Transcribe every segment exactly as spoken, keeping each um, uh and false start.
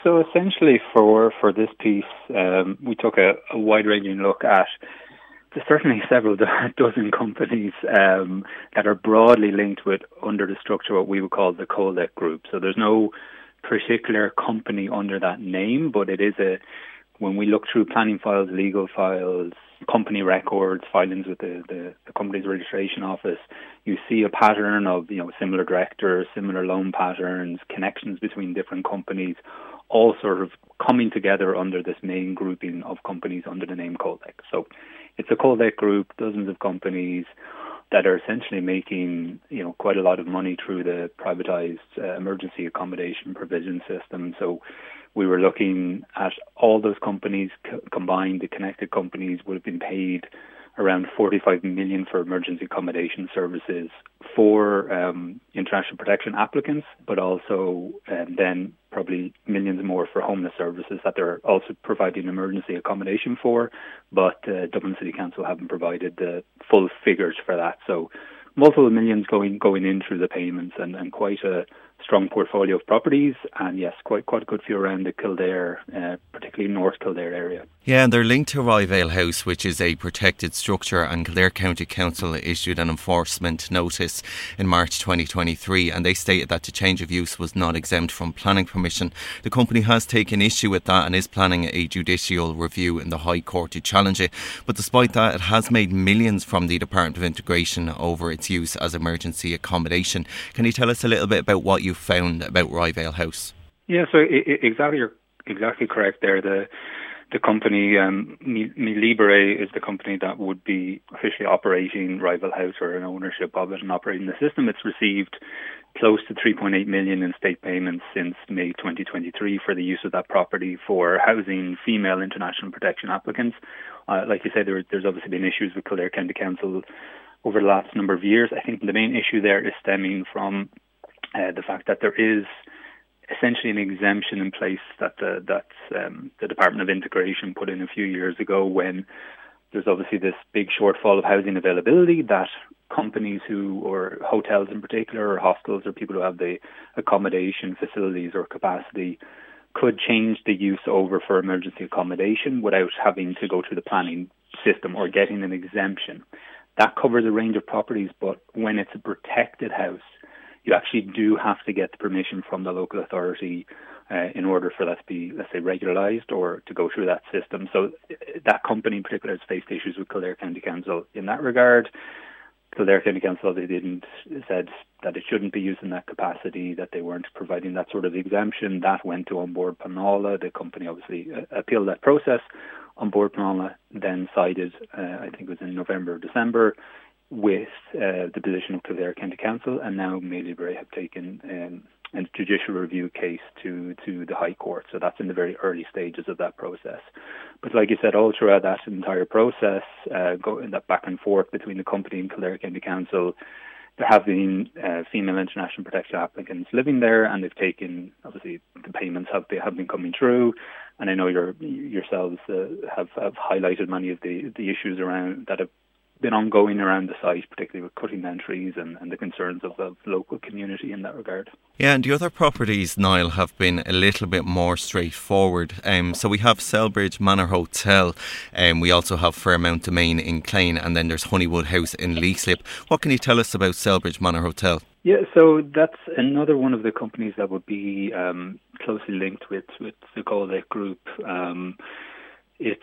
So essentially for, for this piece, um, we took a, a wide-ranging look at there's certainly several dozen companies um, that are broadly linked with, under the structure, what we would call the Coldec Group. So there's no particular company under that name, but it is a, when we look through planning files, legal files, company records, filings with the, the, the company's registration office, you see a pattern of, you know, similar directors, similar loan patterns, connections between different companies, all sort of coming together under this main grouping of companies under the name Coldec. So it's a Coldec group, dozens of companies that are essentially making, you know, quite a lot of money through the privatized uh, emergency accommodation provision system. So we were looking at all those companies co- combined. The connected companies would have been paid around forty-five million for emergency accommodation services for um, international protection applicants, but also um, then probably millions more for homeless services that they're also providing emergency accommodation for, but uh, Dublin City Council haven't provided the full figures for that. So multiple millions going going in through the payments, and, and quite a strong portfolio of properties, and yes, quite quite a good few around the Kildare, uh, particularly North Kildare area. Yeah, and they're linked to Ryvale House, which is a protected structure, and Kildare County Council issued an enforcement notice in March twenty twenty-three, and they stated that the change of use was not exempt from planning permission. The company has taken issue with that and is planning a judicial review in the High Court to challenge it. But despite that, it has made millions from the Department of Integration over its use as emergency accommodation. Can you tell us a little bit about what you found about Ryvale House? Yeah, so I- I- exactly, you're exactly correct there. The the company, um, Mi Libre, is the company that would be officially operating Ryvale House, or an ownership of it and operating the system. It's received close to three point eight million in state payments since May twenty twenty-three for the use of that property for housing female international protection applicants. Uh, like you said, there, there's obviously been issues with Kildare County Council over the last number of years. I think the main issue there is stemming from uh, the fact that there is essentially an exemption in place that the, that um, the Department of Integration put in a few years ago, when there's obviously this big shortfall of housing availability, that companies who, or hotels in particular, or hostels, or people who have the accommodation facilities or capacity, could change the use over for emergency accommodation without having to go through the planning system or getting an exemption. That covers a range of properties, but when it's a protected house, you actually do have to get the permission from the local authority uh, in order for that to be, let's say, regularised or to go through that system. So that company in particular has faced issues with Kildare County Council in that regard. Kildare County Council, they didn't said that it shouldn't be used in that capacity, that they weren't providing that sort of exemption. That went to An Bord Pleanála. The company obviously uh, appealed that process. An Bord Pleanála then sided, uh, I think it was in November or December, with uh, the position of Kildare County Council, and now Mi Libre have taken um, a judicial review case to, to the High Court. So that's in the very early stages of that process. But like you said, all throughout that entire process, uh, going that back and forth between the company and Kildare County Council, there have been uh, female international protection applicants living there, and they've taken, obviously, the payments have been, have been coming through. And I know you're, yourselves uh, have, have highlighted many of the, the issues around that have been ongoing around the site, particularly with cutting down trees and, and the concerns of the local community in that regard. Yeah, and the other properties, Niall, have been a little bit more straightforward. Um, so we have Selbridge Manor Hotel, and um, we also have Fairmount Domain in Clane, and then there's Honeywood House in Leixlip. What can you tell us about Selbridge Manor Hotel? Yeah, so that's another one of the companies that would be um, closely linked with, with the Coldec Group. Um, it's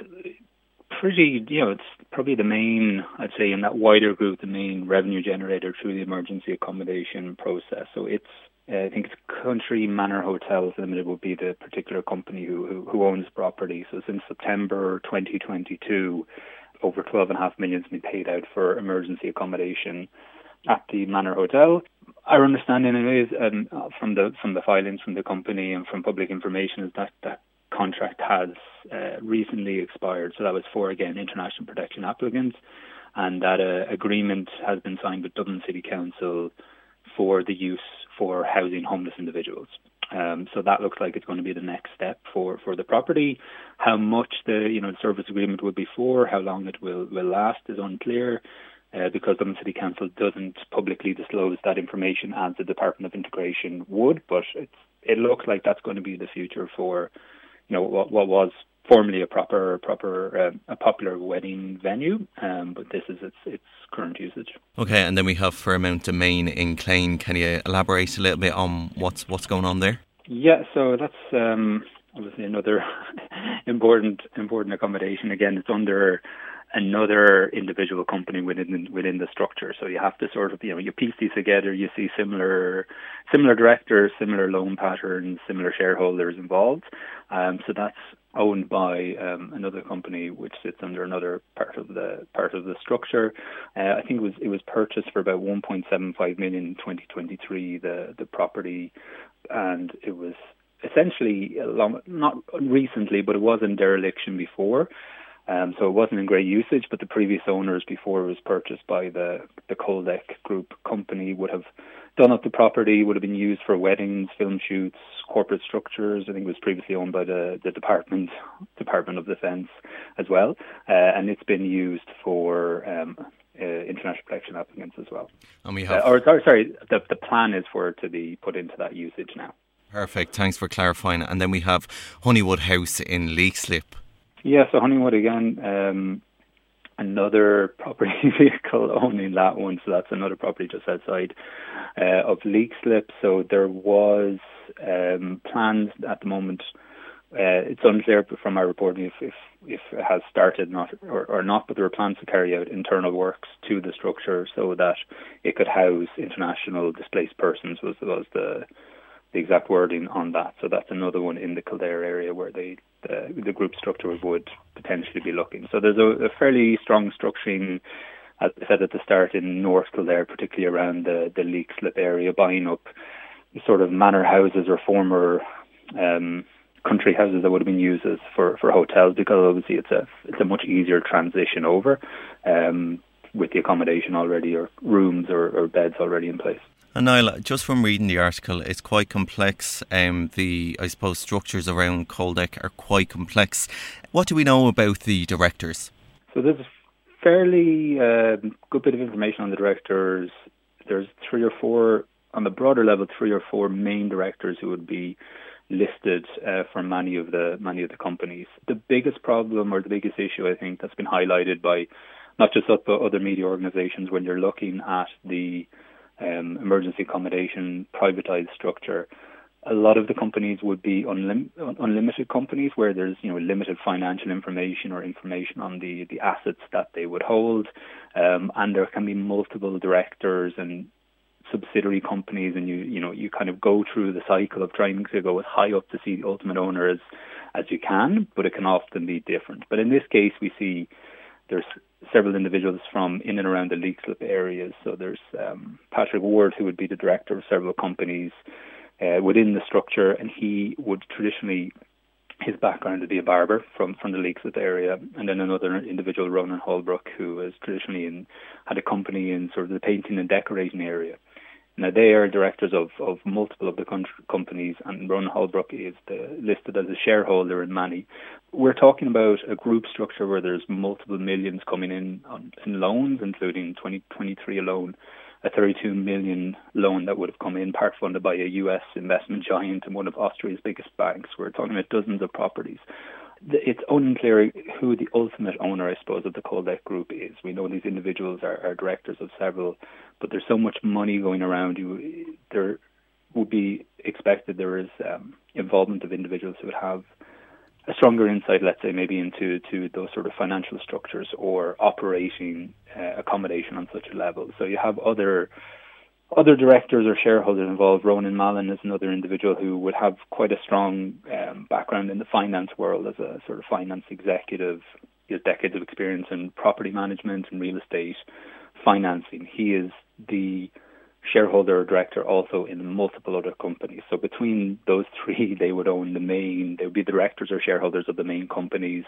pretty, you know, it's probably the main, I'd say, in that wider group, the main revenue generator through the emergency accommodation process. So it's, uh, I think it's Country Manor Hotels Limited would be the particular company who, who, who owns the property. So since September twenty twenty-two, over twelve and a half million has been paid out for emergency accommodation at the Manor Hotel. Our understanding is, um, from the from the filings from the company and from public information, is that that contract has uh, recently expired. So that was for, again, international protection applicants, and that uh, agreement has been signed with Dublin City Council for the use for housing homeless individuals. Um, so that looks like it's going to be the next step for, for the property. How much the you know the service agreement will be for, how long it will, will last is unclear, uh, because Dublin City Council doesn't publicly disclose that information as the Department of Integration would, but it's it looks like that's going to be the future for, you know, what, what was formerly a proper, proper, um, a popular wedding venue, um, but this is its its current usage. Okay, and then we have Fairmount Domain in Clane. Can you elaborate a little bit on what's what's going on there? Yeah, so that's um, obviously another important important accommodation. Again, it's under another individual company within within the structure. So you have to sort of, you know, you piece these together. You see similar similar directors, similar loan patterns, similar shareholders involved. Um, so that's owned by um, another company which sits under another part of the part of the structure. Uh, I think it was it was purchased for about one point seven five million in twenty twenty-three. The the property, and it was essentially a long, not recently, but it was in dereliction before. Um, so it wasn't in great usage, but the previous owners, before it was purchased by the, the Coldec Group company, would have done up the property, would have been used for weddings, film shoots, corporate structures. I think it was previously owned by the, the Department Department of Defence as well. Uh, and it's been used for um, uh, international protection applicants as well. And we have... Uh, or sorry, sorry the, the plan is for it to be put into that usage now. Perfect, thanks for clarifying. And then we have Honeywood House in Leixlip. Yeah, so Honeywood again, um, another property vehicle owning that one. So that's another property just outside uh, of Leixlip. So there was um, plans at the moment. Uh, it's unclear from our reporting if, if, if it has started not or, or not, but there were plans to carry out internal works to the structure so that it could house international displaced persons was, was the the exact wording on that. So that's another one in the Kildare area where they the, the group structure would potentially be looking. So there's a, a fairly strong structuring, as I said at the start, in North Kildare, particularly around the, the Leixlip area, buying up sort of manor houses or former um, country houses that would have been used as for, for hotels, because obviously it's a it's a much easier transition over um, with the accommodation already, or rooms or, or beds already in place. And Niall, just from reading the article, it's quite complex. Um, the, I suppose, structures around Coldec are quite complex. What do we know about the directors? So there's a fairly uh, good bit of information on the directors. There's three or four, on the broader level, three or four main directors who would be listed uh, for many of the many of the companies. The biggest problem, or the biggest issue, I think, that's been highlighted by not just us but other media organisations when you're looking at the Um, emergency accommodation privatized structure, a lot of the companies would be unlim- unlimited companies where there's, you know, limited financial information or information on the, the assets that they would hold, um, and there can be multiple directors and subsidiary companies, and you you know you kind of go through the cycle of trying to go as high up to see the ultimate owner as as you can, but it can often be different. But in this case, we see there's several individuals from in and around the Leixlip areas. So there's um, Patrick Ward, who would be the director of several companies uh, within the structure, and he would traditionally, his background would be a barber from, from the Leixlip area. And then another individual, Ronan Holbrook, who has traditionally in, had a company in sort of the painting and decorating area. Now, they are directors of, of multiple of the country, companies, and Ronan Holbrook is the, listed as a shareholder in many. We're talking about a group structure where there's multiple millions coming in on, in loans, including twenty twenty-three alone, a thirty-two million loan that would have come in, part funded by a U S investment giant and one of Austria's biggest banks. We're talking about dozens of properties. It's unclear who the ultimate owner, I suppose, of the Coldec Group is. We know these individuals are, are directors of several, but there's so much money going around. You, there would be expected there is um, involvement of individuals who would have a stronger insight, let's say, maybe into to those sort of financial structures or operating uh, accommodation on such a level. So you have other other directors or shareholders involved. Ronan Mallon is another individual who would have quite a strong um, background in the finance world as a sort of finance executive. He has decades of experience in property management and real estate financing. He is the shareholder or director also in multiple other companies. So between those three, they would own the main, they would be directors or shareholders of the main companies.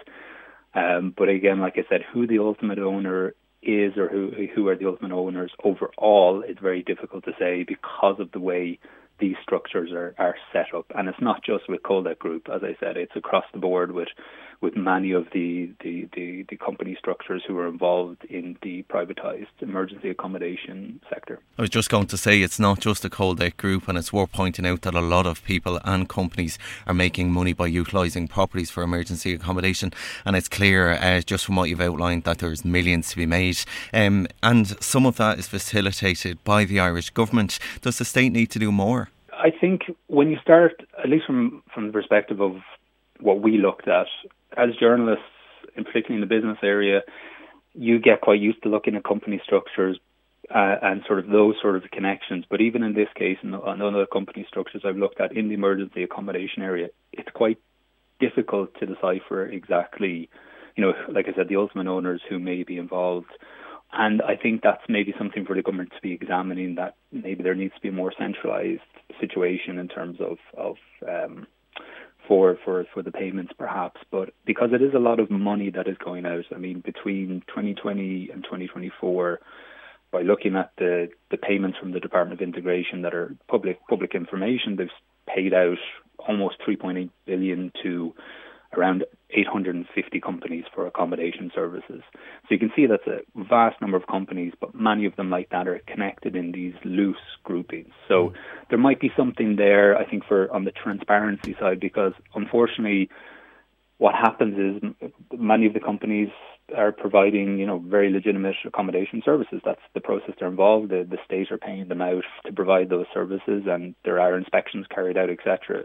Um, but again, like I said, who the ultimate owner is or who who are the ultimate owners overall is very difficult to say because of the way these structures are, are set up. And it's not just with Coldec Group, as I said, it's across the board with with many of the, the, the, the company structures who are involved in the privatised emergency accommodation sector. I was just going to say it's not just the Coldec Group, and it's worth pointing out that a lot of people and companies are making money by utilising properties for emergency accommodation, and it's clear uh, just from what you've outlined that there's millions to be made, um, and some of that is facilitated by the Irish government. Does the state need to do more? I think when you start, at least from, from the perspective of what we looked at, as journalists, and particularly in the business area, you get quite used to looking at company structures uh, and sort of those sort of connections. But even in this case, and other company structures I've looked at in the emergency accommodation area, it's quite difficult to decipher exactly, you know, like I said, the ultimate owners who may be involved. And I think that's maybe something for the government to be examining, that maybe there needs to be a more centralised situation in terms of, of um, for, for, for the payments perhaps. But because it is a lot of money that is going out, I mean, between twenty twenty and twenty twenty-four, by looking at the, the payments from the Department of Integration that are public public information, they've paid out almost three point eight billion to around eight hundred fifty companies for accommodation services. So you can see that's a vast number of companies, but many of them like that are connected in these loose groupings. So mm. there might be something there, I think, for on the transparency side, because unfortunately what happens is many of the companies are providing, you know, very legitimate accommodation services. That's the process they're involved. The, the state are paying them out to provide those services, and there are inspections carried out, et cetera.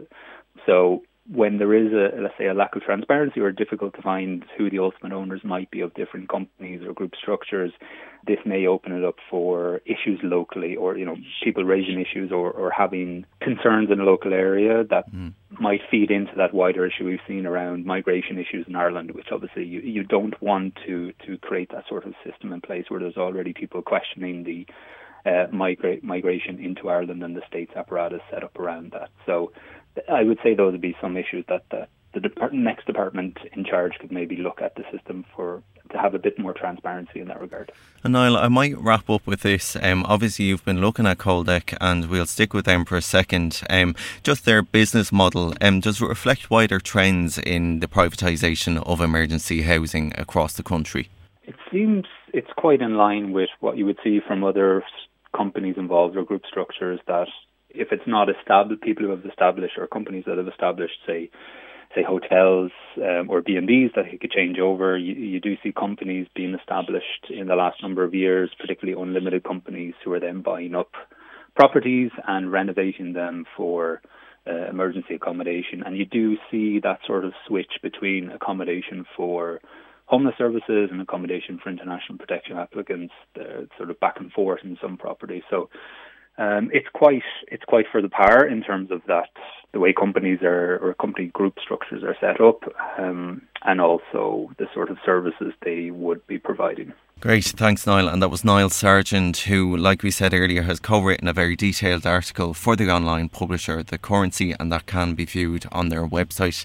So when there is a, let's say, a lack of transparency or difficult to find who the ultimate owners might be of different companies or group structures, this may open it up for issues locally, or, you know, people raising issues or, or having concerns in a local area that mm. might feed into that wider issue we've seen around migration issues in Ireland, which obviously you, you don't want to, to create that sort of system in place where there's already people questioning the uh, migra- migration into Ireland and the state's apparatus set up around that. So I would say those would be some issues that the, the depart- next department in charge could maybe look at the system for to have a bit more transparency in that regard. And Niall, I might wrap up with this. Um, obviously, you've been looking at Coldec, and we'll stick with them for a second. Um, just their business model, um, does it reflect wider trends in the privatisation of emergency housing across the country? It seems it's quite in line with what you would see from other companies involved or group structures, that if it's not established, people who have established, or companies that have established, say, say hotels um, or B and Bs that it could change over, you, you do see companies being established in the last number of years, particularly unlimited companies who are then buying up properties and renovating them for uh, emergency accommodation. And you do see that sort of switch between accommodation for homeless services and accommodation for international protection applicants, uh, sort of back and forth in some properties. So Um, it's quite it's quite for the par in terms of that, the way companies are, or company group structures are set up, um, and also the sort of services they would be providing. Great, thanks Niall. And that was Niall Sargent, who, like we said earlier, has co-written a very detailed article for the online publisher The Currency, and that can be viewed on their website.